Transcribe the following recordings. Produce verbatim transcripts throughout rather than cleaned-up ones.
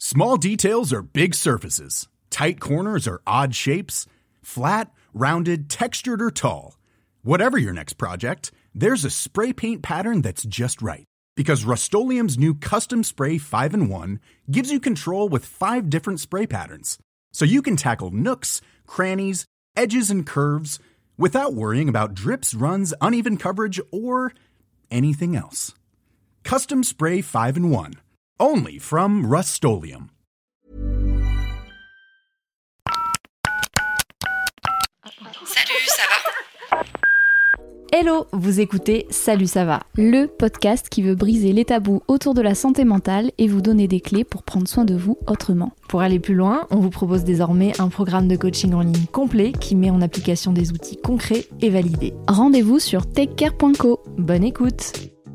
Small details are big surfaces. Tight corners are odd shapes. Flat, rounded, textured, or tall. Whatever your next project, there's a spray paint pattern that's just right. Because Rust-Oleum's new Custom Spray five in one gives you control with five different spray patterns. So you can tackle nooks, crannies, edges, and curves without worrying about drips, runs, uneven coverage, or anything else. Custom Spray five in one. Only from Rust-Oleum. Salut, ça va ? Hello, vous écoutez Salut ça va, le podcast qui veut briser les tabous autour de la santé mentale et vous donner des clés pour prendre soin de vous autrement. Pour aller plus loin, on vous propose désormais un programme de coaching en ligne complet qui met en application des outils concrets et validés. Rendez-vous sur takecare point co. Bonne écoute.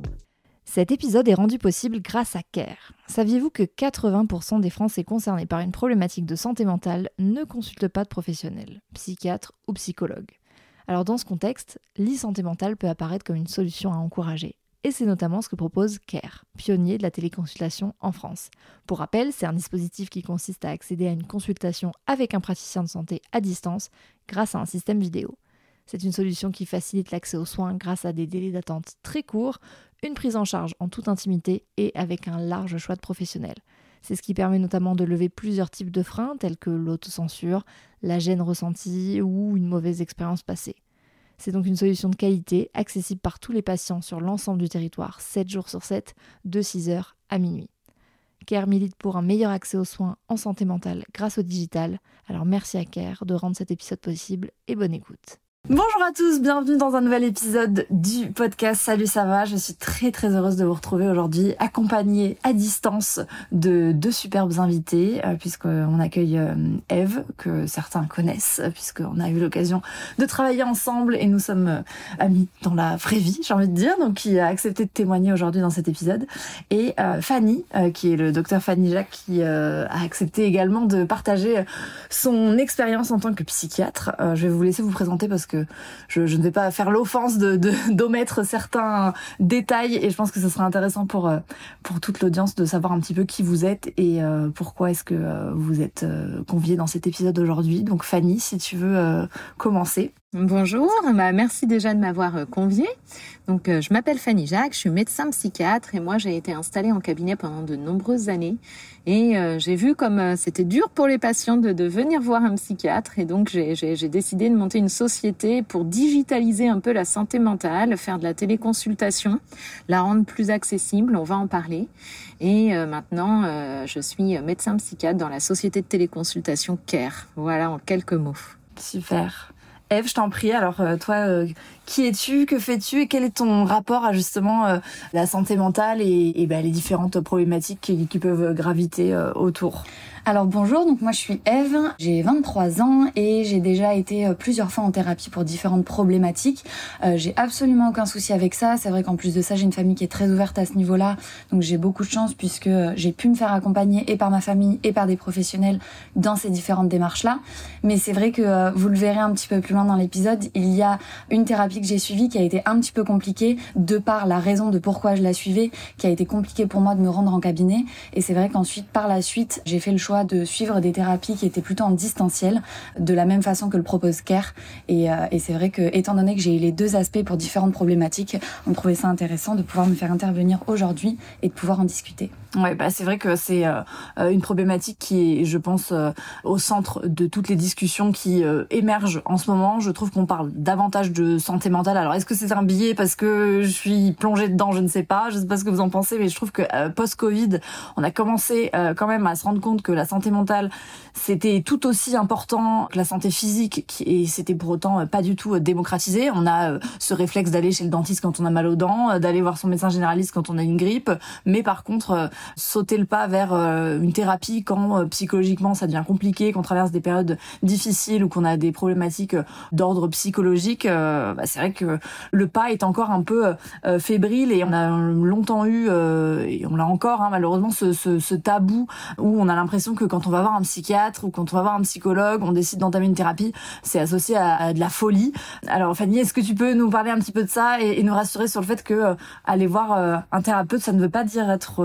Cet épisode est rendu possible grâce à Care. Saviez-vous que quatre-vingts pour cent des Français concernés par une problématique de santé mentale ne consultent pas de professionnels, psychiatres ou psychologues? Alors dans ce contexte, l'e-santé mentale peut apparaître comme une solution à encourager. Et c'est notamment ce que propose Care, pionnier de la téléconsultation en France. Pour rappel, c'est un dispositif qui consiste à accéder à une consultation avec un praticien de santé à distance grâce à un système vidéo. C'est une solution qui facilite l'accès aux soins grâce à des délais d'attente très courts, une prise en charge en toute intimité et avec un large choix de professionnels. C'est ce qui permet notamment de lever plusieurs types de freins tels que l'autocensure, la gêne ressentie ou une mauvaise expérience passée. C'est donc une solution de qualité, accessible par tous les patients sur l'ensemble du territoire, sept jours sur sept, de six heures à minuit. Care milite pour un meilleur accès aux soins en santé mentale grâce au digital. Alors merci à Care de rendre cet épisode possible et bonne écoute. Bonjour à tous, bienvenue dans un nouvel épisode du podcast Salut ça va. Je suis très très heureuse de vous retrouver aujourd'hui accompagnée à distance de deux superbes invités euh, puisqu'on accueille euh, Eve que certains connaissent puisqu'on a eu l'occasion de travailler ensemble et nous sommes euh, amis dans la vraie vie, j'ai envie de dire, donc qui a accepté de témoigner aujourd'hui dans cet épisode, et euh, Fanny euh, qui est le docteur Fanny Jacques qui euh, a accepté également de partager son expérience en tant que psychiatre. Euh, je vais vous laisser vous présenter parce que que je, je ne vais pas faire l'offense de, de, d'omettre certains détails et je pense que ce serait intéressant pour, pour toute l'audience de savoir un petit peu qui vous êtes et euh, pourquoi est-ce que euh, vous êtes euh, conviés dans cet épisode aujourd'hui. Donc Fanny, si tu veux euh, commencer. Bonjour, bah merci déjà de m'avoir conviée. Donc euh, je m'appelle Fanny Jacques, je suis médecin psychiatre et moi j'ai été installée en cabinet pendant de nombreuses années et euh, j'ai vu comme euh, c'était dur pour les patients de, de venir voir un psychiatre et donc j'ai, j'ai, j'ai décidé de monter une société pour digitaliser un peu la santé mentale, faire de la téléconsultation, la rendre plus accessible, on va en parler. Et euh, maintenant euh, je suis médecin psychiatre dans la société de téléconsultation Care. Voilà en quelques mots. Super. Eve, je t'en prie, alors euh, toi, euh, qui es-tu, que fais-tu et quel est ton rapport à justement euh, la santé mentale et, et bah, les différentes problématiques qui, qui peuvent graviter euh, autour? Alors bonjour, donc moi je suis Eve, j'ai vingt-trois ans et j'ai déjà été plusieurs fois en thérapie pour différentes problématiques. Euh, j'ai absolument aucun souci avec ça, c'est vrai qu'en plus de ça j'ai une famille qui est très ouverte à ce niveau-là, donc j'ai beaucoup de chance puisque j'ai pu me faire accompagner et par ma famille et par des professionnels dans ces différentes démarches-là. Mais c'est vrai que euh, vous le verrez un petit peu plus loin dans l'épisode, il y a une thérapie que j'ai suivie qui a été un petit peu compliquée de par la raison de pourquoi je la suivais, qui a été compliqué pour moi de me rendre en cabinet. Et c'est vrai qu'ensuite, par la suite, j'ai fait le choix de suivre des thérapies qui étaient plutôt en distanciel, de la même façon que le propose Care. Et, euh, et c'est vrai que, étant donné que j'ai eu les deux aspects pour différentes problématiques, on trouvait ça intéressant de pouvoir me faire intervenir aujourd'hui et de pouvoir en discuter. Ouais, bah c'est vrai que c'est euh, une problématique qui est, je pense, euh, au centre de toutes les discussions qui euh, émergent en ce moment. Je trouve qu'on parle davantage de santé mentale. Alors, est-ce que c'est un biais parce que je suis plongée dedans? Je ne sais pas. Je ne sais pas ce que vous en pensez, mais je trouve que euh, post-Covid, on a commencé euh, quand même à se rendre compte que la santé mentale, c'était tout aussi important que la santé physique, qui, et c'était pour autant euh, pas du tout euh, démocratisé. On a euh, ce réflexe d'aller chez le dentiste quand on a mal aux dents, euh, d'aller voir son médecin généraliste quand on a une grippe, mais par contre, euh, sauter le pas vers euh, une thérapie quand euh, psychologiquement ça devient compliqué, qu'on traverse des périodes difficiles ou qu'on a des problématiques euh, d'ordre psychologique, euh, bah, c'est vrai que le pas est encore un peu euh, fébrile et on a longtemps eu, euh, et on l'a encore hein, malheureusement, ce, ce, ce tabou où on a l'impression que quand on va voir un psychiatre ou quand on va voir un psychologue, on décide d'entamer une thérapie, c'est associé à, à de la folie. Alors Fanny, est-ce que tu peux nous parler un petit peu de ça et, et nous rassurer sur le fait que euh, aller voir euh, un thérapeute, ça ne veut pas dire être euh, fou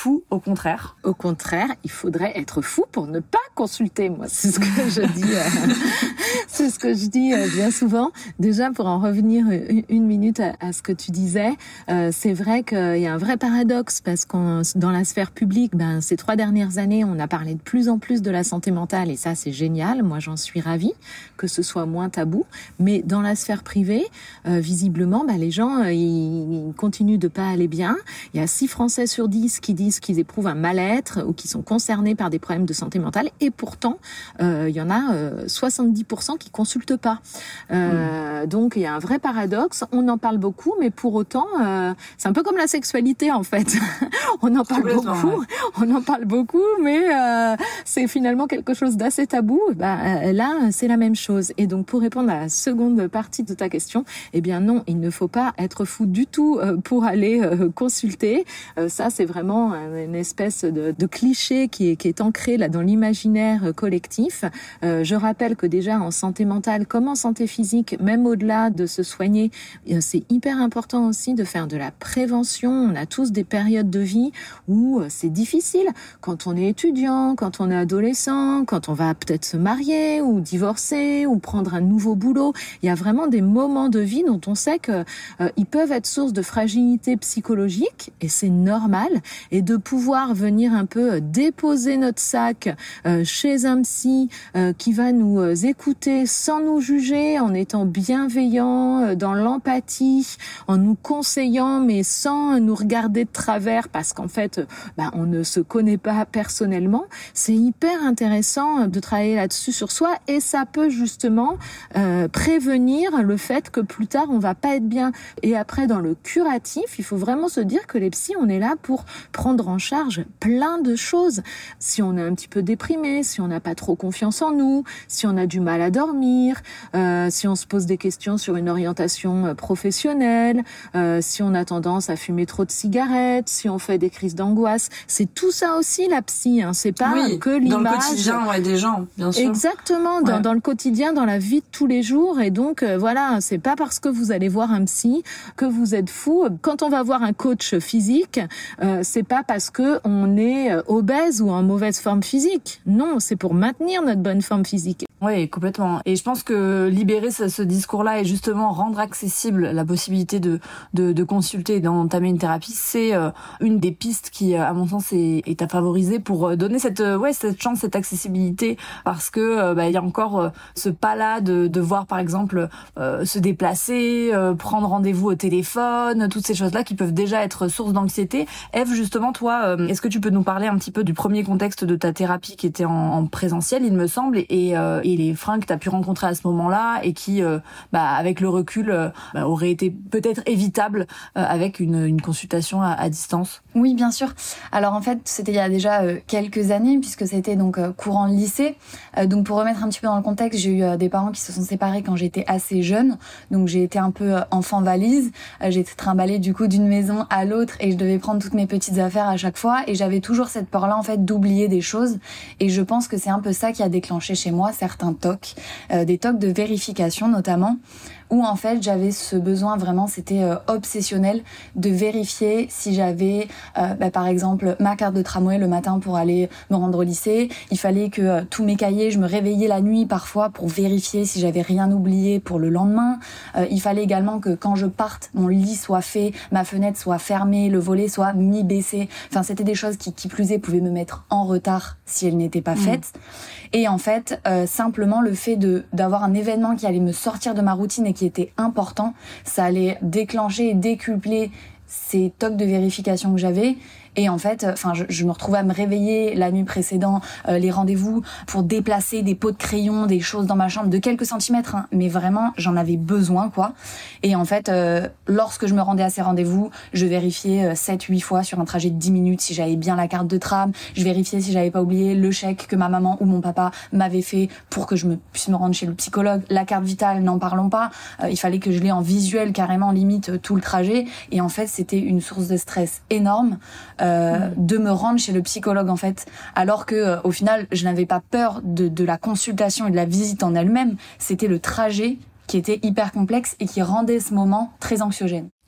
fou, au contraire. Au contraire, il faudrait être fou pour ne pas consulter. Moi, c'est ce que je dis. Euh, c'est ce que je dis euh, bien souvent. Déjà, pour en revenir une, une minute à, à ce que tu disais, euh, c'est vrai qu'il y a un vrai paradoxe parce qu'on dans la sphère publique, ben ces trois dernières années, on a parlé de plus en plus de la santé mentale et ça, c'est génial. Moi, j'en suis ravie que ce soit moins tabou. Mais dans la sphère privée, euh, visiblement, ben, les gens, euh, ils, ils continuent de pas aller bien. Il y a six Français sur dix qui disent qu'ils éprouvent un mal-être ou qui sont concernés par des problèmes de santé mentale. Et pourtant, euh, il y en a euh, soixante-dix pour cent qui consultent pas. Euh, mmh. Donc, il y a un vrai paradoxe. On en parle beaucoup, mais pour autant, euh, c'est un peu comme la sexualité, en fait. on en parle beaucoup, ouais. on en parle beaucoup, mais euh, c'est finalement quelque chose d'assez tabou. Bah, là, c'est la même chose. Et donc, pour répondre à la seconde partie de ta question, eh bien non, il ne faut pas être fou du tout pour aller euh, consulter. Euh, ça, c'est vraiment une espèce de, de cliché qui est, qui est ancré là dans l'imaginaire collectif. Euh, je rappelle que déjà en santé mentale comme en santé physique, même au-delà de se soigner, c'est hyper important aussi de faire de la prévention. On a tous des périodes de vie où c'est difficile. Quand on est étudiant, quand on est adolescent, quand on va peut-être se marier ou divorcer ou prendre un nouveau boulot. Il y a vraiment des moments de vie dont on sait que euh, ils peuvent être source de fragilité psychologique et c'est normal. Et de pouvoir venir un peu déposer notre sac euh, chez un psy euh, qui va nous euh, écouter sans nous juger, en étant bienveillant, euh, dans l'empathie, en nous conseillant mais sans nous regarder de travers parce qu'en fait, bah, on ne se connaît pas personnellement. C'est hyper intéressant de travailler là-dessus sur soi et ça peut justement euh, prévenir le fait que plus tard on va pas être bien. Et après dans le curatif, il faut vraiment se dire que les psys, on est là pour prendre en charge plein de choses. Si on est un petit peu déprimé, si on n'a pas trop confiance en nous, si on a du mal à dormir, euh, si on se pose des questions sur une orientation professionnelle, euh, si on a tendance à fumer trop de cigarettes, si on fait des crises d'angoisse, c'est tout ça aussi la psy, hein. C'est pas oui, que l'image. Dans le quotidien, ouais, des gens, bien sûr. Exactement, dans, ouais. dans le quotidien, dans la vie de tous les jours. Et donc euh, voilà, c'est pas parce que vous allez voir un psy que vous êtes fou. Quand on va voir un coach physique, euh, c'est pas parce que on est obèse ou en mauvaise forme physique. Non, c'est pour maintenir notre bonne forme physique. Oui, complètement. Et je pense que libérer ce, ce discours-là et justement rendre accessible la possibilité de de, de consulter et d'entamer une thérapie, c'est euh, une des pistes qui, à mon sens, est, est à favoriser pour donner cette euh, ouais cette chance, cette accessibilité, parce que euh, bah il y a encore euh, ce pas-là de de voir par exemple euh, se déplacer, euh, prendre rendez-vous au téléphone, toutes ces choses-là qui peuvent déjà être source d'anxiété. Eve, justement, toi, euh, est-ce que tu peux nous parler un petit peu du premier contexte de ta thérapie qui était en, en présentiel, il me semble, et euh, et les freins que tu as pu rencontrer à ce moment-là et qui, euh, bah, avec le recul, euh, bah, auraient été peut-être évitables euh, avec une, une consultation à, à distance? Oui, bien sûr. Alors en fait, c'était il y a déjà euh, quelques années puisque c'était donc euh, courant lycée. Euh, donc pour remettre un petit peu dans le contexte, j'ai eu euh, des parents qui se sont séparés quand j'étais assez jeune. Donc j'ai été un peu euh, enfant valise. Euh, j'ai été trimballée du coup d'une maison à l'autre et je devais prendre toutes mes petites affaires à chaque fois et j'avais toujours cette peur-là en fait d'oublier des choses. Et je pense que c'est un peu ça qui a déclenché chez moi certains tocs, euh, des tocs de vérification notamment, où en fait j'avais ce besoin vraiment, c'était euh, obsessionnel de vérifier si j'avais euh, bah, par exemple ma carte de tramway le matin pour aller me rendre au lycée. Il fallait que euh, tous mes cahiers, je me réveillais la nuit parfois pour vérifier si j'avais rien oublié pour le lendemain. Euh, il fallait également que quand je parte, mon lit soit fait, ma fenêtre soit fermée, le volet soit mi-baissé. Enfin, c'était des choses qui, qui plus est, pouvaient me mettre en retard si elles n'étaient pas faites. Mmh. Et en fait, euh, simplement le fait de d'avoir un événement qui allait me sortir de ma routine et qui était important, ça allait déclencher et décupler ces tocs de vérification que j'avais. Et en fait, enfin, je, je me retrouvais à me réveiller la nuit précédente, euh, les rendez-vous, pour déplacer des pots de crayon, des choses dans ma chambre de quelques centimètres, hein, mais vraiment, j'en avais besoin, quoi. Et en fait, euh, lorsque je me rendais à ces rendez-vous, je vérifiais euh, sept huit fois sur un trajet de dix minutes si j'avais bien la carte de tram, je vérifiais si j'avais pas oublié le chèque que ma maman ou mon papa m'avait fait pour que je me puisse me rendre chez le psychologue, la carte vitale, n'en parlons pas, euh, il fallait que je l'ai en visuel carrément, limite, euh, tout le trajet. Et en fait, c'était une source de stress énorme. Euh, mmh. de me rendre chez le psychologue en fait, alors que euh, au final je n'avais pas peur de, de la consultation et de la visite en elle-même, c'était le trajet qui était hyper complexe et qui rendait ce moment très anxiogène.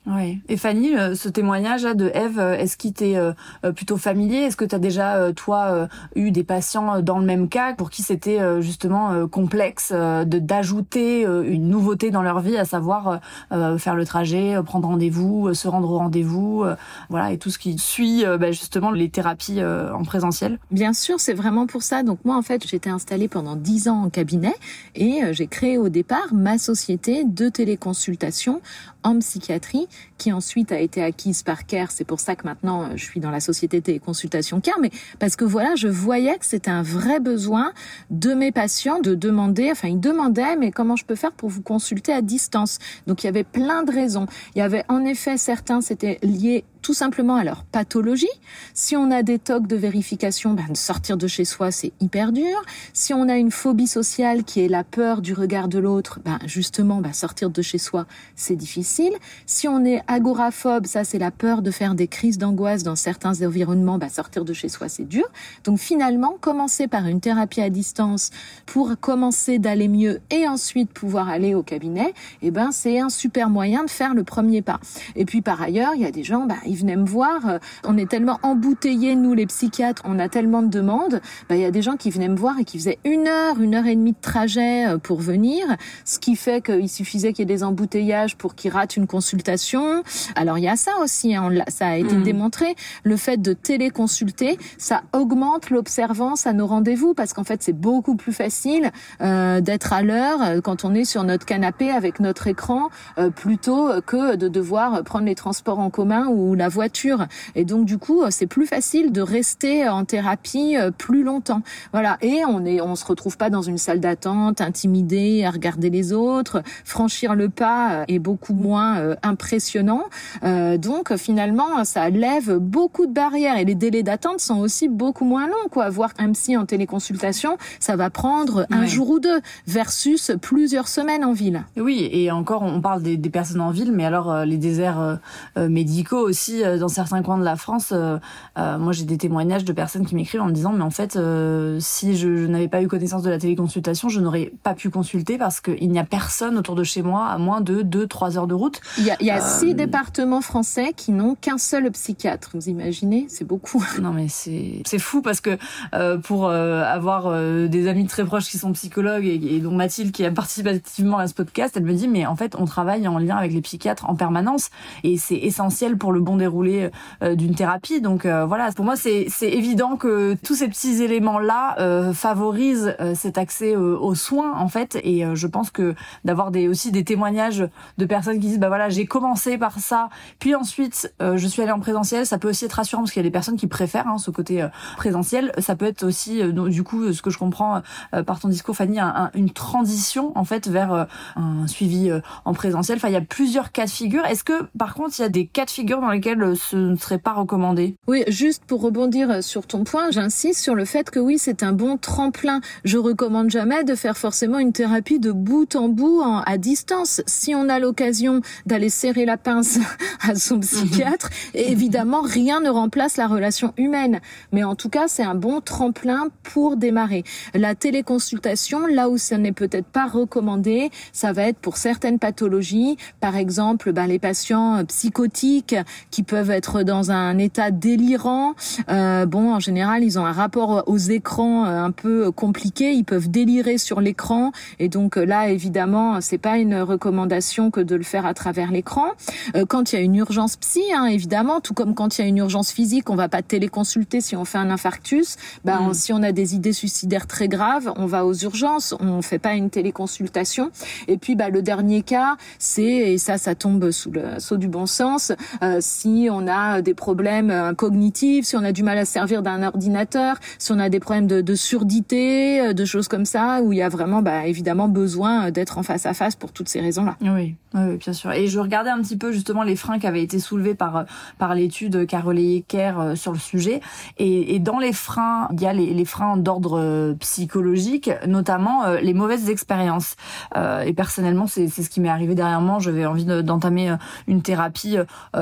Oui. Et Fanny, ce témoignage là de Ève, est-ce qu'il t'est plutôt familier ? Est-ce que tu as déjà, toi, eu des patients dans le même cas pour qui c'était justement complexe de d'ajouter une nouveauté dans leur vie, à savoir faire le trajet, prendre rendez-vous, se rendre au rendez-vous, voilà, et tout ce qui suit bah, justement les thérapies en présentiel ? Bien sûr, c'est vraiment pour ça. Donc moi, en fait, j'étais installée pendant dix ans en cabinet et j'ai créé au départ ma société de téléconsultation en psychiatrie, qui ensuite a été acquise par Care. C'est pour ça que maintenant, je suis dans la société de téléconsultation Care, mais parce que voilà, je voyais que c'était un vrai besoin de mes patients de demander, enfin, ils demandaient, mais comment je peux faire pour vous consulter à distance ? Donc, il y avait plein de raisons. Il y avait, en effet, certains, c'était lié tout simplement à leur pathologie. Si on a des tocs de vérification, ben, sortir de chez soi, c'est hyper dur. Si on a une phobie sociale qui est la peur du regard de l'autre, ben, justement, ben, sortir de chez soi, c'est difficile. Si on est agoraphobe, ça, c'est la peur de faire des crises d'angoisse dans certains environnements, ben, sortir de chez soi, c'est dur. Donc, finalement, commencer par une thérapie à distance pour commencer d'aller mieux et ensuite pouvoir aller au cabinet, eh ben, c'est un super moyen de faire le premier pas. Et puis, par ailleurs, il y a des gens, ben, ils venaient me voir, on est tellement embouteillés, nous les psychiatres, on a tellement de demandes, bah, il y a des gens qui venaient me voir et qui faisaient une heure, une heure et demie de trajet pour venir, ce qui fait qu'il suffisait qu'il y ait des embouteillages pour qu'ils ratent une consultation. Alors il y a ça aussi, hein, on l'a, ça a été mmh. démontré, le fait de téléconsulter, ça augmente l'observance à nos rendez-vous, parce qu'en fait c'est beaucoup plus facile euh, d'être à l'heure quand on est sur notre canapé avec notre écran, euh, plutôt que de devoir prendre les transports en commun ou la voiture. Et donc, du coup, c'est plus facile de rester en thérapie plus longtemps. Voilà. Et on est, on se retrouve pas dans une salle d'attente, intimidé, à regarder les autres. Franchir le pas est beaucoup moins euh, impressionnant. Euh, donc, finalement, ça lève beaucoup de barrières. Et les délais d'attente sont aussi beaucoup moins longs, quoi. Voir un psy en téléconsultation, ça va prendre un ouais. jour ou deux, versus plusieurs semaines en ville. Oui, et encore, on parle des, des personnes en ville, mais alors, euh, les déserts euh, médicaux aussi, dans certains coins de la France, euh, euh, moi j'ai des témoignages de personnes qui m'écrivent en me disant mais en fait euh, si je, je n'avais pas eu connaissance de la téléconsultation, je n'aurais pas pu consulter parce qu'il n'y a personne autour de chez moi à moins de deux trois heures de route. Il y a, il y a euh, six départements français qui n'ont qu'un seul psychiatre, vous imaginez ? C'est beaucoup. Non mais c'est, c'est fou parce que euh, pour euh, avoir euh, des amis très proches qui sont psychologues et, et dont Mathilde qui a participé activement à ce podcast, elle me dit mais en fait on travaille en lien avec les psychiatres en permanence et c'est essentiel pour le bon déroulé euh, d'une thérapie. Donc euh, voilà, pour moi c'est c'est évident que tous ces petits éléments là euh, favorisent euh, cet accès euh, aux soins en fait. Et euh, je pense que d'avoir des aussi des témoignages de personnes qui disent bah voilà j'ai commencé par ça, puis ensuite euh, je suis allée en présentiel, ça peut aussi être rassurant parce qu'il y a des personnes qui préfèrent hein, ce côté euh, présentiel. Ça peut être aussi euh, du coup ce que je comprends euh, par ton discours Fanny, un, un, une transition en fait vers euh, un suivi euh, en présentiel. Enfin il y a plusieurs cas de figure. Est-ce que par contre il y a des cas de figure dans lesquels ce ne serait pas recommandé ? Oui, juste pour rebondir sur ton point, j'insiste sur le fait que oui, c'est un bon tremplin. Je recommande jamais de faire forcément une thérapie de bout en bout en, à distance. Si on a l'occasion d'aller serrer la pince à son psychiatre, évidemment, rien ne remplace la relation humaine. Mais en tout cas, c'est un bon tremplin pour démarrer. La téléconsultation, là où ça n'est peut-être pas recommandé, ça va être pour certaines pathologies. Par exemple, ben, les patients psychotiques qui peuvent être dans un état délirant. Euh, bon, en général, ils ont un rapport aux écrans un peu compliqué. Ils peuvent délirer sur l'écran. Et donc là, évidemment, c'est pas une recommandation que de le faire à travers l'écran. Euh, quand il y a une urgence psy, hein, évidemment, tout comme quand il y a une urgence physique, on va pas téléconsulter si on fait un infarctus. Ben, mmh. si on a des idées suicidaires très graves, on va aux urgences. On fait pas une téléconsultation. Et puis, bah, le dernier cas, c'est, et ça, ça tombe sous le sceau du bon sens, euh, si on a des problèmes cognitifs, si on a du mal à se servir d'un ordinateur, si on a des problèmes de, de surdité, de choses comme ça, où il y a vraiment, bah, évidemment, besoin d'être en face à face pour toutes ces raisons-là. Oui, oui, bien sûr. Et je regardais un petit peu justement les freins qui avaient été soulevés par par l'étude qu'a relayée Care sur le sujet. Et, et dans les freins, il y a les, les freins d'ordre psychologique, notamment euh, les mauvaises expériences. Euh, et personnellement, c'est, c'est ce qui m'est arrivé dernièrement. J'avais envie de, d'entamer une thérapie euh, plutôt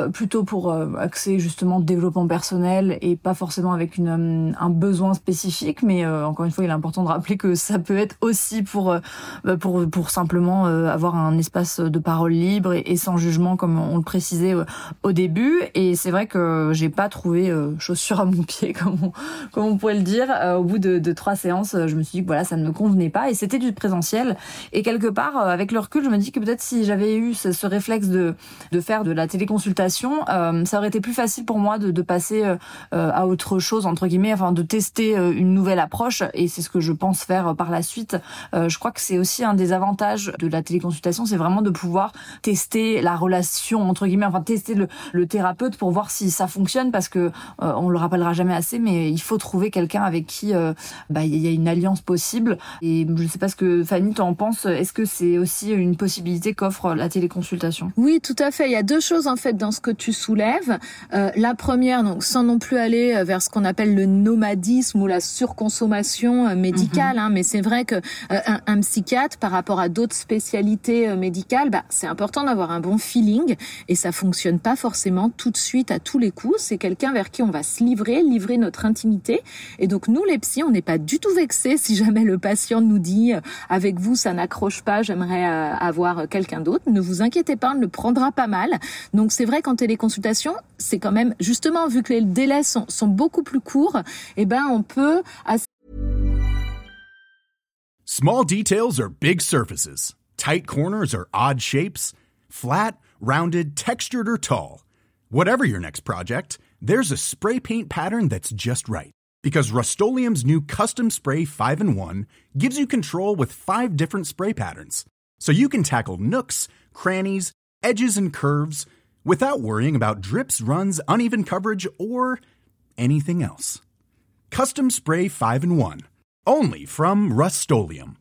pour euh, axer justement développement personnel et pas forcément avec une, un besoin spécifique, mais euh, encore une fois, il est important de rappeler que ça peut être aussi pour, euh, pour, pour simplement euh, avoir un espace de parole libre et, et sans jugement, comme on le précisait euh, au début. Et c'est vrai que j'ai pas trouvé euh, chaussure à mon pied, comme on, comme on pourrait le dire. Euh, au bout de, de trois séances, je me suis dit que voilà, ça ne me convenait pas, et c'était du présentiel. Et quelque part, euh, avec le recul, je me dis que peut-être si j'avais eu ce, ce réflexe de, de faire de la téléconsultation, euh, ça aurait été plus facile pour moi de, de passer euh, à autre chose, entre guillemets, enfin de tester euh, une nouvelle approche, et c'est ce que je pense faire par la suite. Euh, je crois que c'est aussi un des avantages de la téléconsultation, c'est vraiment de pouvoir tester la relation, entre guillemets, enfin tester le, le thérapeute pour voir si ça fonctionne, parce que euh, on le rappellera jamais assez, mais il faut trouver quelqu'un avec qui euh, bah, il y a une alliance possible. Et je ne sais pas ce que Fanny t'en penses, est-ce que c'est aussi une possibilité qu'offre la téléconsultation? Oui, tout à fait. Il y a deux choses en fait dans ce que tu soulèves. Euh, la première, donc sans non plus aller vers ce qu'on appelle le nomadisme ou la surconsommation médicale, mmh. hein, mais c'est vrai que euh, un, un psychiatre, par rapport à d'autres spécialités euh, médicales, bah, c'est important d'avoir un bon feeling, et ça fonctionne pas forcément tout de suite à tous les coups. C'est quelqu'un vers qui on va se livrer, livrer notre intimité. Et donc nous, les psys, on n'est pas du tout vexés si jamais le patient nous dit euh, avec vous ça n'accroche pas, j'aimerais euh, avoir quelqu'un d'autre. Ne vous inquiétez pas, on ne le prendra pas mal. Donc c'est vrai qu'en téléconsultation, c'est quand même, justement, vu que les délais sont, sont beaucoup plus courts, eh ben on peut... Assez... Small details are big surfaces. Tight corners are odd shapes. Flat, rounded, textured, or tall. Whatever your next project, there's a spray paint pattern that's just right. Because Rust-Oleum's new Custom Spray five in one gives you control with five different spray patterns. So you can tackle nooks, crannies, edges, and curves without worrying about drips, runs, uneven coverage, or anything else. Custom Spray five in one. Only from Rust-Oleum.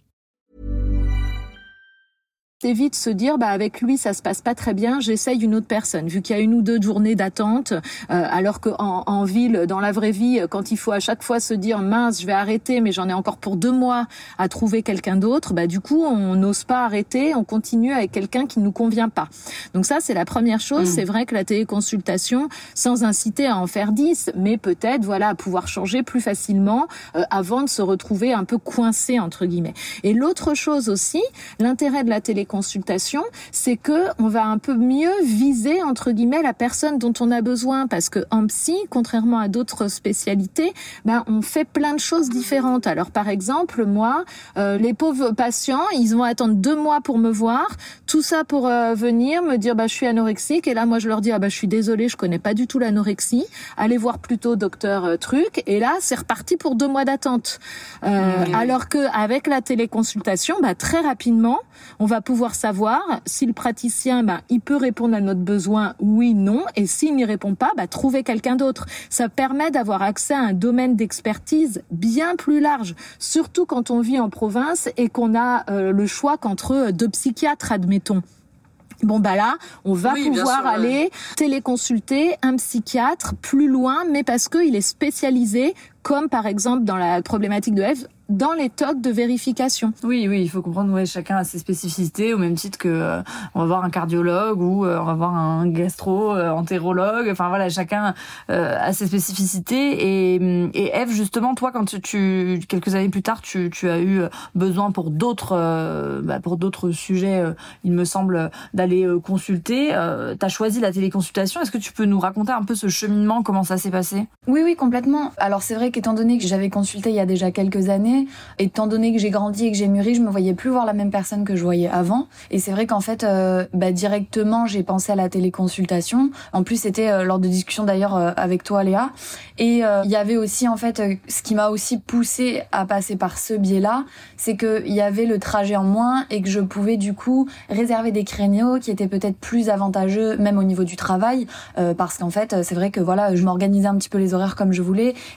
évite se dire bah avec lui ça se passe pas très bien, j'essaye une autre personne, vu qu'il y a une ou deux journées d'attente, euh, alors que en, en ville, dans la vraie vie, quand il faut à chaque fois se dire mince je vais arrêter mais j'en ai encore pour deux mois à trouver quelqu'un d'autre, bah du coup on n'ose pas arrêter, on continue avec quelqu'un qui nous convient pas. Donc ça c'est la première chose. Mmh. C'est vrai que la téléconsultation, sans inciter à en faire dix, mais peut-être voilà à pouvoir changer plus facilement euh, avant de se retrouver un peu coincé entre guillemets. Et l'autre chose aussi, l'intérêt de la téléconsultation consultation, c'est que on va un peu mieux viser entre guillemets la personne dont on a besoin, parce que en psy, contrairement à d'autres spécialités, ben on fait plein de choses différentes. Alors par exemple, moi, euh, les pauvres patients, ils vont attendre deux mois pour me voir, tout ça pour euh, venir me dire bah je suis anorexique, et là moi je leur dis ah bah je suis désolée, je connais pas du tout l'anorexie, allez voir plutôt docteur euh, truc, et là c'est reparti pour deux mois d'attente. Euh, mmh. Alors que avec la téléconsultation, bah très rapidement, on va pouvoir savoir si le praticien, bah, il peut répondre à notre besoin, oui, non, et s'il n'y répond pas, bah, trouver quelqu'un d'autre. Ça permet d'avoir accès à un domaine d'expertise bien plus large, surtout quand on vit en province et qu'on a euh, le choix qu'entre deux psychiatres, admettons. Bon bah là, on va oui, pouvoir sûr, aller ouais. téléconsulter un psychiatre plus loin, mais parce qu'il est spécialisé, comme par exemple dans la problématique de Eve, dans les tocs de vérification. Oui, oui, il faut comprendre, ouais, chacun a ses spécificités, au même titre que euh, on va voir un cardiologue ou euh, on va voir un gastro-entérologue. Euh, enfin voilà, chacun euh, a ses spécificités. Et, et Eve, justement, toi, quand tu, tu quelques années plus tard, tu, tu as eu besoin pour d'autres, euh, bah, pour d'autres sujets, euh, il me semble, d'aller euh, consulter. Euh, t'as choisi la téléconsultation. Est-ce que tu peux nous raconter un peu ce cheminement, comment ça s'est passé ? Oui, oui, complètement. Alors c'est vrai qu'étant donné que j'avais consulté il y a déjà quelques années, étant donné que j'ai grandi et que j'ai mûri, je me voyais plus voir la même personne que je voyais avant. Et c'est vrai qu'en fait, euh, bah, directement, j'ai pensé à la téléconsultation. En plus, c'était euh, lors de discussions d'ailleurs euh, avec toi, Léa. Et il euh, y avait aussi, en fait, euh, ce qui m'a aussi poussée à passer par ce biais-là, c'est que il y avait le trajet en moins et que je pouvais du coup réserver des créneaux qui étaient peut-être plus avantageux, même au niveau du travail, euh, parce qu'en fait, c'est vrai que voilà, je m'organisais un petit peu les horaires comme je voulais. Et c'est vrai que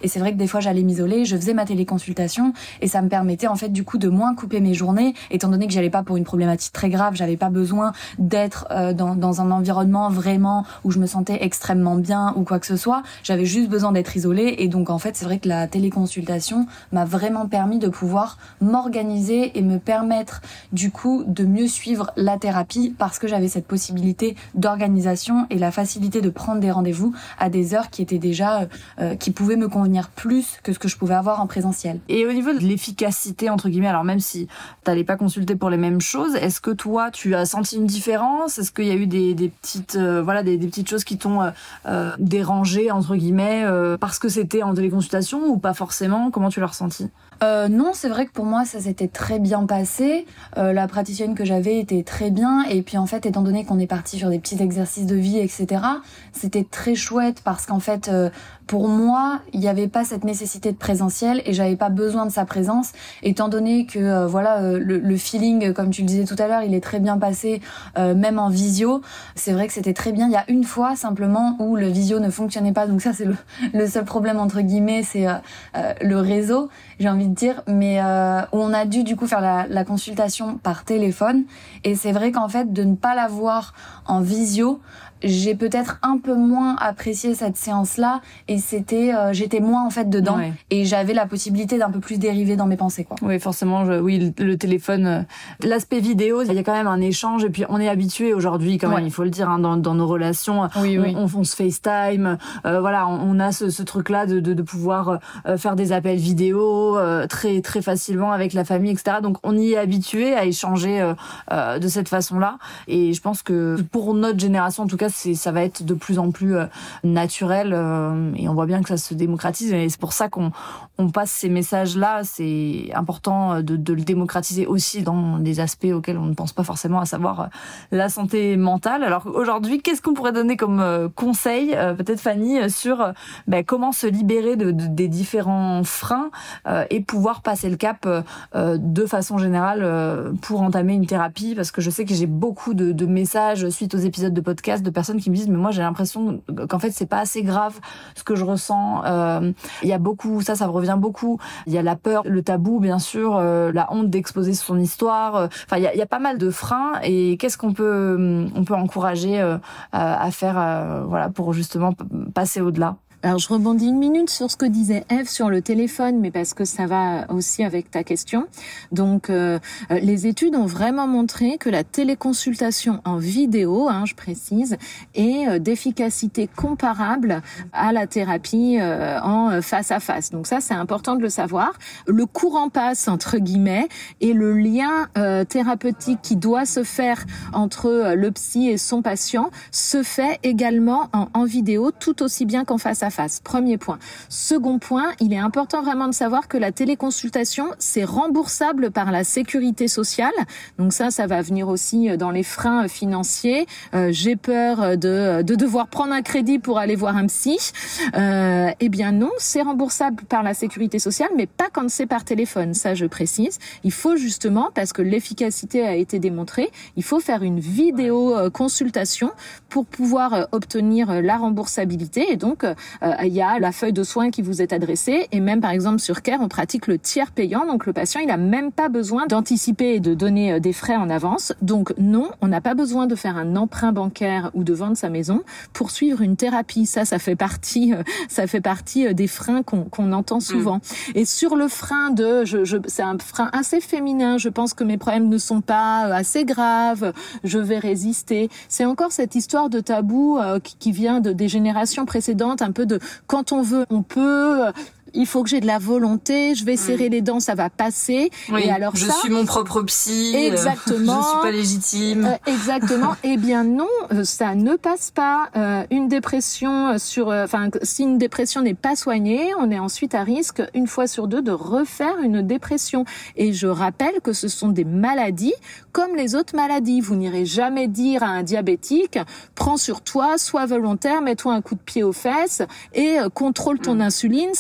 des fois j'allais m'isoler, je faisais ma téléconsultation et ça me permettait en fait du coup de moins couper mes journées, étant donné que j'allais pas pour une problématique très grave, j'avais pas besoin d'être euh, dans, dans un environnement vraiment où je me sentais extrêmement bien ou quoi que ce soit, j'avais juste besoin d'être isolée. Et donc en fait c'est vrai que la téléconsultation m'a vraiment permis de pouvoir m'organiser et me permettre du coup de mieux suivre la thérapie parce que j'avais cette possibilité d'organisation et la facilité de prendre des rendez-vous à des heures qui étaient déjà euh, qui pouvaient me convenir plus que ce que je pouvais avoir en présentiel. Et au niveau de l'efficacité entre guillemets, alors même si t'allais pas consulter pour les mêmes choses, est-ce que toi tu as senti une différence? Est-ce qu'il y a eu des, des petites euh, voilà des, des petites choses qui t'ont euh, dérangé entre guillemets euh, parce que c'était en téléconsultation ou pas forcément? Comment tu l'as ressenti? Euh, non, c'est vrai que pour moi ça s'était très bien passé. Euh, la praticienne que j'avais était très bien et puis en fait étant donné qu'on est parti sur des petits exercices de vie et cetera, c'était très chouette parce qu'en fait euh, pour moi il n'y avait pas cette nécessité de présentiel et j'avais pas besoin de sa présence étant donné que euh, voilà euh, le, le feeling comme tu le disais tout à l'heure il est très bien passé euh, même en visio. C'est vrai que c'était très bien. Il y a une fois simplement où le visio ne fonctionnait pas, donc ça c'est le, le seul problème entre guillemets, c'est euh, euh, le réseau, j'ai envie de dire, mais euh, où on a dû du coup faire la, la consultation par téléphone et c'est vrai qu'en fait de ne pas l'avoir en visio, j'ai peut-être un peu moins apprécié cette séance-là et c'était, euh, j'étais moins en fait dedans ouais. Et j'avais la possibilité d'un peu plus dériver dans mes pensées quoi. Oui, forcément, je, oui, le, le téléphone, euh, l'aspect vidéo, il y a quand même un échange et puis on est habitué aujourd'hui quand même, ouais. Il faut le dire, hein, dans, dans nos relations, oui, on, oui. On, on se FaceTime, euh, voilà, on, on a ce, ce truc-là de, de, de pouvoir euh, faire des appels vidéo euh, très très facilement avec la famille, et cetera. Donc on y est habitué à échanger euh, euh, de cette façon-là et je pense que pour notre génération en tout cas, c'est, ça va être de plus en plus euh, naturel euh, et on voit bien que ça se démocratise et c'est pour ça qu'on on passe ces messages-là. C'est important de, de le démocratiser aussi dans des aspects auxquels on ne pense pas forcément, à savoir euh, la santé mentale. Alors aujourd'hui, qu'est-ce qu'on pourrait donner comme euh, conseil, euh, peut-être Fanny, sur euh, bah, comment se libérer de, de, des différents freins euh, et pouvoir passer le cap euh, de façon générale euh, pour entamer une thérapie, parce que je sais que j'ai beaucoup de, de messages suite aux épisodes de podcast de personnes qui me disent mais moi j'ai l'impression qu'en fait c'est pas assez grave ce que je ressens. Euh, il y a beaucoup, ça ça revient beaucoup. Il y a la peur, le tabou bien sûr, euh, la honte d'exposer son histoire. Enfin il y a, il y a pas mal de freins et qu'est-ce qu'on peut on peut encourager euh, à faire euh, voilà pour justement passer au-delà. Alors je rebondis une minute sur ce que disait Eve sur le téléphone, mais parce que ça va aussi avec ta question. Donc euh, les études ont vraiment montré que la téléconsultation en vidéo, hein, je précise, est euh, d'efficacité comparable à la thérapie euh, en face à face. Donc ça c'est important de le savoir. Le courant passe entre guillemets et le lien euh, thérapeutique qui doit se faire entre euh, le psy et son patient se fait également en, en vidéo tout aussi bien qu'en face à face. Face. Premier point. Second point, il est important vraiment de savoir que la téléconsultation, c'est remboursable par la sécurité sociale. Donc ça, ça va venir aussi dans les freins financiers. Euh, j'ai peur de, de devoir prendre un crédit pour aller voir un psy. Euh, eh bien non, c'est remboursable par la sécurité sociale, mais pas quand c'est par téléphone. Ça, je précise. Il faut justement, parce que l'efficacité a été démontrée, il faut faire une vidéo consultation pour pouvoir obtenir la remboursabilité. Et donc, Euh, il y a la feuille de soins qui vous est adressée et même par exemple sur Care on pratique le tiers payant, donc le patient il a même pas besoin d'anticiper et de donner des frais en avance. Donc non, on n'a pas besoin de faire un emprunt bancaire ou de vendre sa maison pour suivre une thérapie. Ça, ça fait partie, euh, ça fait partie des freins qu'on, qu'on entend souvent. Mmh. Et sur le frein de, je, je, c'est un frein assez féminin. Je pense que mes problèmes ne sont pas assez graves. Je vais résister. C'est encore cette histoire de tabou euh, qui, qui vient de des générations précédentes, un peu de quand on veut, on peut. Il faut que j'ai de la volonté, je vais serrer mmh. les dents, ça va passer. Oui, et alors je ça, suis mon propre psy, exactement, euh, je suis pas légitime. Euh, exactement. Eh bien non, ça ne passe pas. Euh, une dépression sur, enfin, euh, si une dépression n'est pas soignée, on est ensuite à risque une fois sur deux de refaire une dépression. Et je rappelle que ce sont des maladies comme les autres maladies. Vous n'irez jamais dire à un diabétique prends sur toi, sois volontaire, mets-toi un coup de pied aux fesses et euh, contrôle ton mmh. insuline. Ça va pas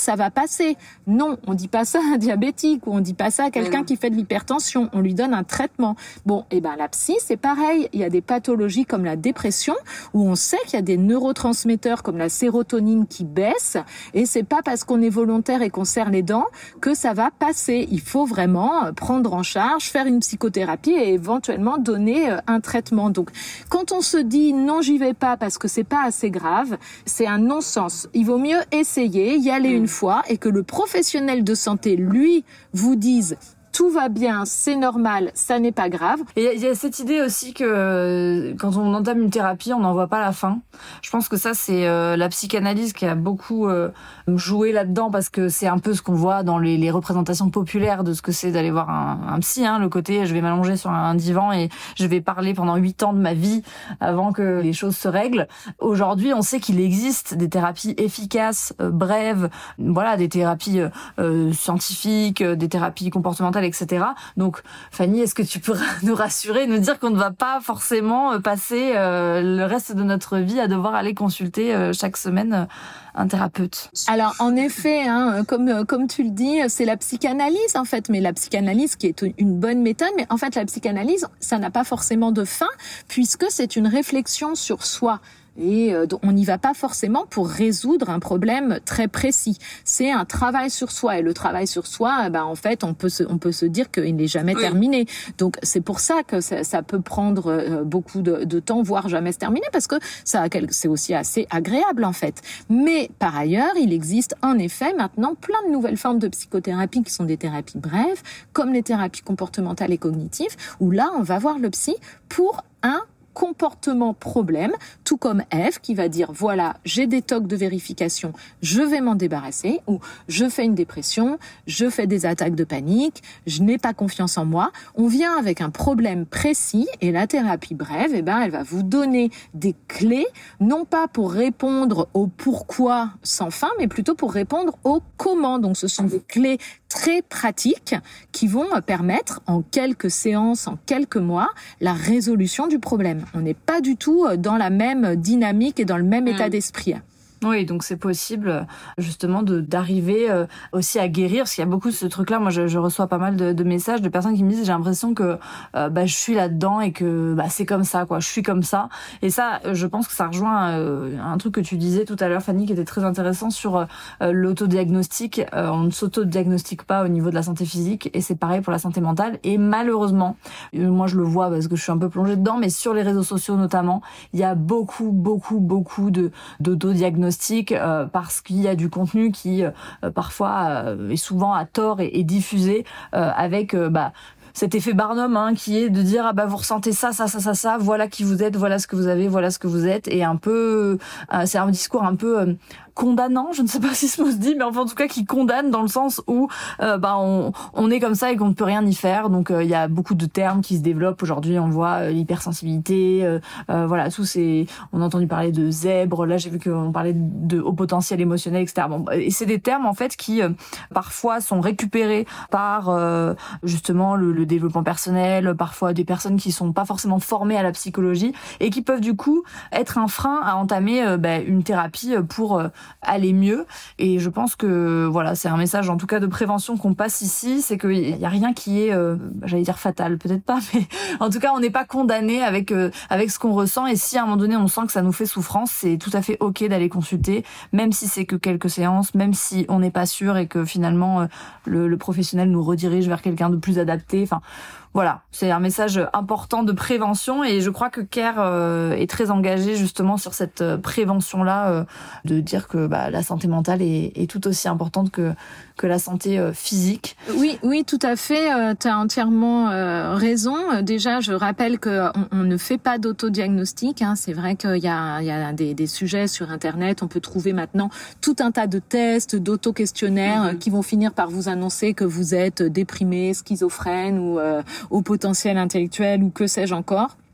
passer. Non, on dit pas ça à un diabétique ou on dit pas ça à quelqu'un qui fait de l'hypertension. On lui donne un traitement. Bon, et ben la psy, c'est pareil. Il y a des pathologies comme la dépression où on sait qu'il y a des neurotransmetteurs comme la sérotonine qui baissent et c'est pas parce qu'on est volontaire et qu'on serre les dents que ça va passer. Il faut vraiment prendre en charge, faire une psychothérapie et éventuellement donner un traitement. Donc, quand on se dit non, j'y vais pas parce que c'est pas assez grave, c'est un non-sens. Il vaut mieux essayer, y aller une fois et que le professionnel de santé, lui, vous dise tout va bien, c'est normal, ça n'est pas grave. Et il y a cette idée aussi que euh, quand on entame une thérapie, on n'en voit pas la fin. Je pense que ça, c'est euh, la psychanalyse qui a beaucoup euh, joué là-dedans parce que c'est un peu ce qu'on voit dans les, les représentations populaires de ce que c'est d'aller voir un, un psy. Hein, le côté, je vais m'allonger sur un divan et je vais parler pendant huit ans de ma vie avant que les choses se règlent. Aujourd'hui, on sait qu'il existe des thérapies efficaces, euh, brèves, voilà, des thérapies euh, scientifiques, des thérapies comportementales, et cetera. Donc, Fanny, est-ce que tu peux nous rassurer, nous dire qu'on ne va pas forcément passer euh, le reste de notre vie à devoir aller consulter euh, chaque semaine euh, un thérapeute? Alors, en effet, hein, comme comme tu le dis, c'est la psychanalyse en fait, mais la psychanalyse qui est une bonne méthode. Mais en fait, la psychanalyse, ça n'a pas forcément de fin puisque c'est une réflexion sur soi. Et euh, on n'y va pas forcément pour résoudre un problème très précis. C'est un travail sur soi et le travail sur soi, ben en fait, on peut se, on peut se dire qu'il n'est jamais oui. terminé. Donc c'est pour ça que ça, ça peut prendre euh, beaucoup de, de temps, voire jamais se terminer, parce que ça, c'est aussi assez agréable en fait. Mais par ailleurs, il existe en effet maintenant plein de nouvelles formes de psychothérapie qui sont des thérapies brèves, comme les thérapies comportementales et cognitives, où là, on va voir le psy pour un comportement problème, tout comme Ève qui va dire voilà, j'ai des tocs de vérification, je vais m'en débarrasser, ou je fais une dépression, je fais des attaques de panique, je n'ai pas confiance en moi. On vient avec un problème précis et la thérapie brève, eh ben, elle va vous donner des clés, non pas pour répondre au pourquoi sans fin, mais plutôt pour répondre au comment. Donc ce sont des clés très pratiques qui vont permettre en quelques séances, en quelques mois, la résolution du problème. On n'est pas du tout dans la même dynamique et dans le même mmh. état d'esprit. Oui, donc c'est possible justement de d'arriver euh, aussi à guérir, parce qu'il y a beaucoup de ce truc-là. Moi, je, je reçois pas mal de, de messages de personnes qui me disent j'ai l'impression que euh, bah je suis là-dedans et que bah c'est comme ça, quoi. Je suis comme ça. Et ça, je pense que ça rejoint euh, un truc que tu disais tout à l'heure, Fanny, qui était très intéressant sur euh, l'autodiagnostic. Euh, on ne s'autodiagnostique pas au niveau de la santé physique, et c'est pareil pour la santé mentale. Et malheureusement, euh, moi je le vois parce que je suis un peu plongée dedans, mais sur les réseaux sociaux notamment, il y a beaucoup, beaucoup, beaucoup de d'autodiagnostic. Euh, parce qu'il y a du contenu qui euh, parfois euh, est souvent à tort et, et diffusé euh, avec euh, bah cet effet Barnum hein, qui est de dire ah bah vous ressentez ça ça ça ça ça voilà qui vous êtes, voilà ce que vous avez, voilà ce que vous êtes, et un peu euh, c'est un discours un peu euh, condamnant, je ne sais pas si ce mot se dit, mais enfin en tout cas qui condamne dans le sens où euh, bah on on est comme ça et qu'on ne peut rien y faire. Donc il euh, y a beaucoup de termes qui se développent aujourd'hui. On voit euh, l'hypersensibilité, euh, euh, voilà tous ces, on a entendu parler de zèbre. Là j'ai vu qu'on parlait de haut potentiel émotionnel, et cetera. Bon, et c'est des termes en fait qui euh, parfois sont récupérés par euh, justement le, le développement personnel, parfois des personnes qui sont pas forcément formées à la psychologie et qui peuvent du coup être un frein à entamer euh, bah, une thérapie pour euh, aller mieux. Et je pense que voilà, c'est un message en tout cas de prévention qu'on passe ici, c'est qu'il y a rien qui est euh, j'allais dire fatal, peut-être pas, mais en tout cas on n'est pas condamné avec euh, avec ce qu'on ressent, et si à un moment donné on sent que ça nous fait souffrance, c'est tout à fait ok d'aller consulter, même si c'est que quelques séances, même si on n'est pas sûr et que finalement euh, le, le professionnel nous redirige vers quelqu'un de plus adapté. Enfin voilà, c'est un message important de prévention, et je crois que Care euh, est très engagé justement sur cette prévention-là, euh, de dire que bah, la santé mentale est, est tout aussi importante que que la santé euh, physique. Oui, oui, tout à fait. Euh, tu as entièrement euh, raison. Déjà, je rappelle que on, on ne fait pas d'autodiagnostic. Hein. C'est vrai qu'il y a, il y a des, des sujets sur Internet. On peut trouver maintenant tout un tas de tests, d'auto-questionnaires mmh. qui vont finir par vous annoncer que vous êtes déprimé, schizophrène ou euh, au potentiel intellectuel ou que sais-je encore.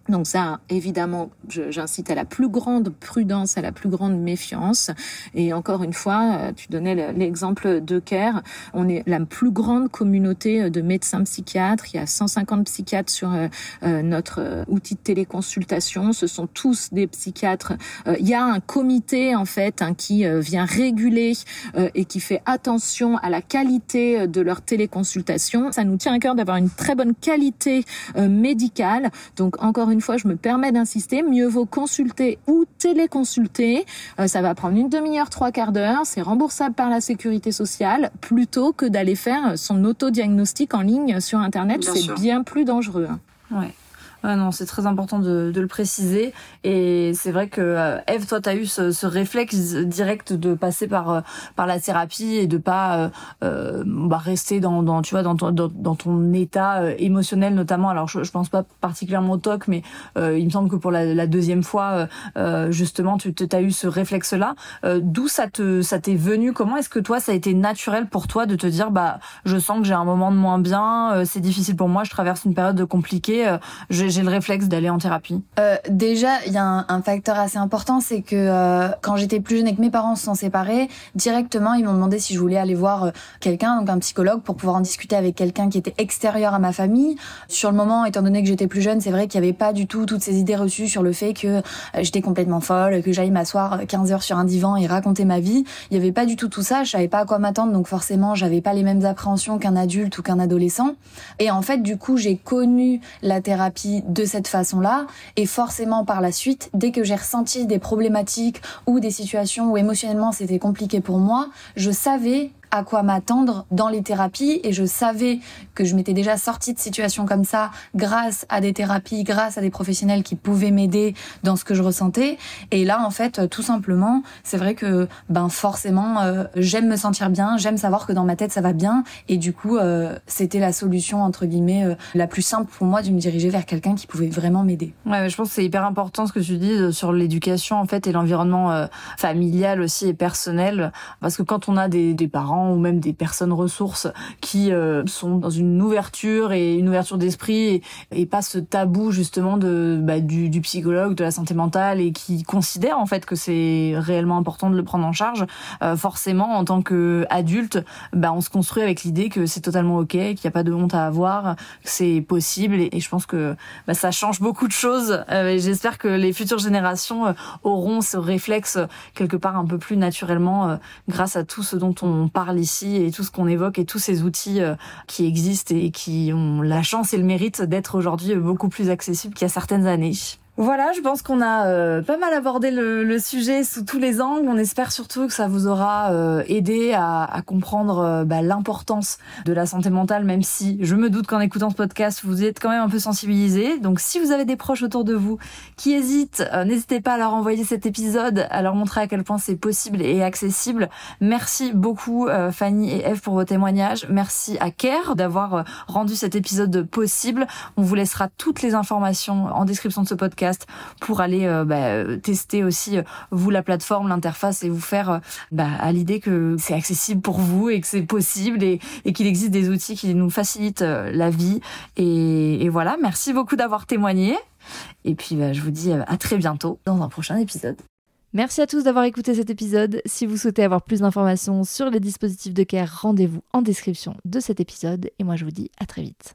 Donc ça, évidemment, je, j'incite à la plus grande prudence, à la plus grande méfiance. Et encore une fois, tu donnais l'exemple d'Equerre. On est la plus grande communauté de médecins psychiatres. Il y a cent cinquante psychiatres sur euh, notre euh, outil de téléconsultation. Ce sont tous des psychiatres. Euh, il y a un comité, en fait, hein, qui euh, vient réguler euh, et qui fait attention à la qualité de leur téléconsultation. Ça nous tient à cœur d'avoir une très bonne qualité euh, médicale. Donc, encore une Une fois, je me permets d'insister, mieux vaut consulter ou téléconsulter. Euh, ça va prendre une demi-heure, trois quarts d'heure. C'est remboursable par la sécurité sociale, plutôt que d'aller faire son autodiagnostic en ligne sur Internet. Bien c'est sûr. Bien plus dangereux. Ouais. Ouais, non, c'est très important de, de le préciser. Et c'est vrai que euh, Eve, toi, t'as eu ce, ce réflexe direct de passer par euh, par la thérapie et de pas euh, euh, bah, rester dans, dans tu vois dans ton dans, dans ton état euh, émotionnel notamment. Alors je, je pense pas particulièrement au T O C, mais euh, il me semble que pour la, la deuxième fois, euh, justement, tu t'as eu ce réflexe-là. Euh, d'où ça te ça t'est venu? Comment est-ce que toi, ça a été naturel pour toi de te dire bah je sens que j'ai un moment de moins bien, euh, c'est difficile pour moi, je traverse une période compliquée, euh, j'ai j'ai le réflexe d'aller en thérapie? euh, Déjà, il y a un, un facteur assez important, c'est que euh, quand j'étais plus jeune et que mes parents se sont séparés, directement, ils m'ont demandé si je voulais aller voir euh, quelqu'un, donc un psychologue, pour pouvoir en discuter avec quelqu'un qui était extérieur à ma famille. Sur le moment, étant donné que j'étais plus jeune, c'est vrai qu'il n'y avait pas du tout toutes ces idées reçues sur le fait que euh, j'étais complètement folle, que j'aille m'asseoir quinze heures sur un divan et raconter ma vie. Il n'y avait pas du tout tout ça, je savais pas à quoi m'attendre, donc forcément, j'avais pas les mêmes appréhensions qu'un adulte ou qu'un adolescent. Et en fait, du coup, j'ai connu la thérapie de cette façon-là, et forcément par la suite, dès que j'ai ressenti des problématiques ou des situations où émotionnellement c'était compliqué pour moi, je savais à quoi m'attendre dans les thérapies, et je savais que je m'étais déjà sortie de situations comme ça grâce à des thérapies, grâce à des professionnels qui pouvaient m'aider dans ce que je ressentais. Et là, en fait, tout simplement, c'est vrai que ben forcément, euh, j'aime me sentir bien, j'aime savoir que dans ma tête ça va bien, et du coup, euh, c'était la solution entre guillemets euh, la plus simple pour moi de me diriger vers quelqu'un qui pouvait vraiment m'aider. Ouais, mais je pense que c'est hyper important ce que tu dis sur l'éducation en fait et l'environnement euh, familial aussi et personnel, parce que quand on a des, des parents ou même des personnes ressources qui euh, sont dans une ouverture et une ouverture d'esprit et, et pas ce tabou justement de bah, du, du psychologue, de la santé mentale, et qui considèrent en fait que c'est réellement important de le prendre en charge, euh, forcément en tant qu'adulte, bah, on se construit avec l'idée que c'est totalement ok, qu'il n'y a pas de honte à avoir, que c'est possible, et, et je pense que bah, ça change beaucoup de choses, euh, et j'espère que les futures générations euh, auront ce réflexe euh, quelque part un peu plus naturellement euh, grâce à tout ce dont on parle ici et tout ce qu'on évoque et tous ces outils euh, qui existent et qui ont la chance et le mérite d'être aujourd'hui beaucoup plus accessibles qu'il y a certaines années. Voilà, je pense qu'on a euh, pas mal abordé le, le sujet sous tous les angles. On espère surtout que ça vous aura euh, aidé à, à comprendre euh, bah, l'importance de la santé mentale, même si je me doute qu'en écoutant ce podcast, vous êtes quand même un peu sensibilisés. Donc si vous avez des proches autour de vous qui hésitent, euh, n'hésitez pas à leur envoyer cet épisode, à leur montrer à quel point c'est possible et accessible. Merci beaucoup euh, Fanny et Eve pour vos témoignages. Merci à Care d'avoir euh, rendu cet épisode possible. On vous laissera toutes les informations en description de ce podcast pour aller euh, bah, tester aussi euh, vous la plateforme, l'interface, et vous faire euh, bah, à l'idée que c'est accessible pour vous et que c'est possible, et, et qu'il existe des outils qui nous facilitent euh, la vie. Et, et voilà, merci beaucoup d'avoir témoigné. Et puis bah, je vous dis à très bientôt dans un prochain épisode. Merci à tous d'avoir écouté cet épisode. Si vous souhaitez avoir plus d'informations sur les dispositifs de Care, rendez-vous en description de cet épisode. Et moi je vous dis à très vite.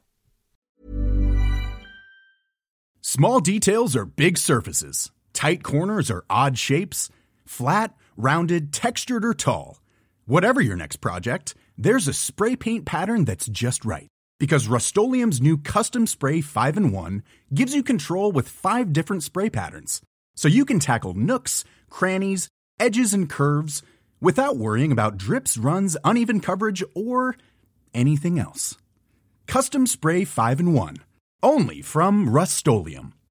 Small details are big surfaces. Tight corners are odd shapes. Flat, rounded, textured, or tall. Whatever your next project, there's a spray paint pattern that's just right. Because Rust-Oleum's new Custom Spray five in one gives you control with five different spray patterns. So you can tackle nooks, crannies, edges, and curves without worrying about drips, runs, uneven coverage, or anything else. Custom Spray five in one. Only from Rust-Oleum.